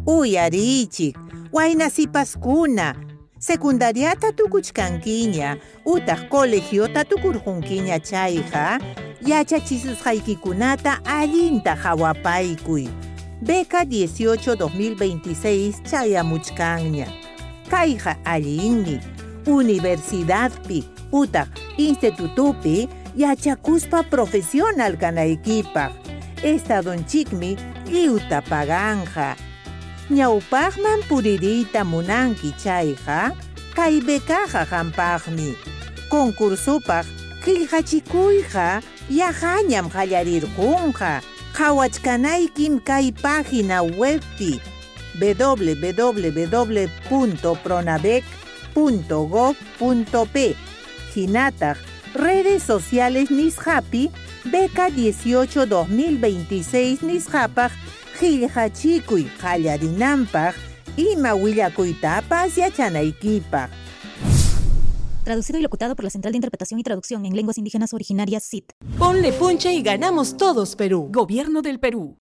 Uyarichik, waynasipaskuna, secundariata tukuchkankiña, utaq colegiota tukurjunkiña chayqa, yachachisqaykikunata allinta hawapaykuy. Beca 18-2026 chayamuchkanña. Kayqa allinmi, universidadpi, utaq institutupi, yachakuspa profesional kanaykipaq. Estadonchikmi liuta paganja. Ñawpaqman puririyta munanki chayqa, kay becaqa hampaqmi. Concursopaq qillqachikuyqa yahañam qallarirqunqa. Qhawachkanaykim kay página webpi www.pronavec.gov.p. Hinataq redes sociales nisqapi beca 18-2026 nisqapaq qillqachikuy qallarinanpaq ima willakuytapas yachanaykipaq. Traducido y locutado por la Central de Interpretación y Traducción en Lenguas Indígenas Originarias CIT. Ponle punche y ganamos todos, Perú. Gobierno del Perú.